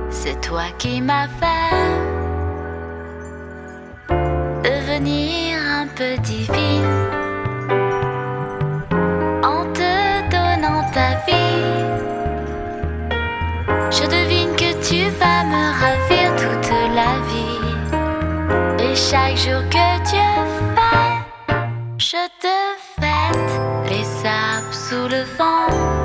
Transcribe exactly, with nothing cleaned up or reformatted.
c'est toi qui m'as fait devenir un peu divine en te donnant ta vie. Je devine que tu vas me ravir toute la vie. Et chaque jour que Dieu fait, je te fête les arbres sous le vent.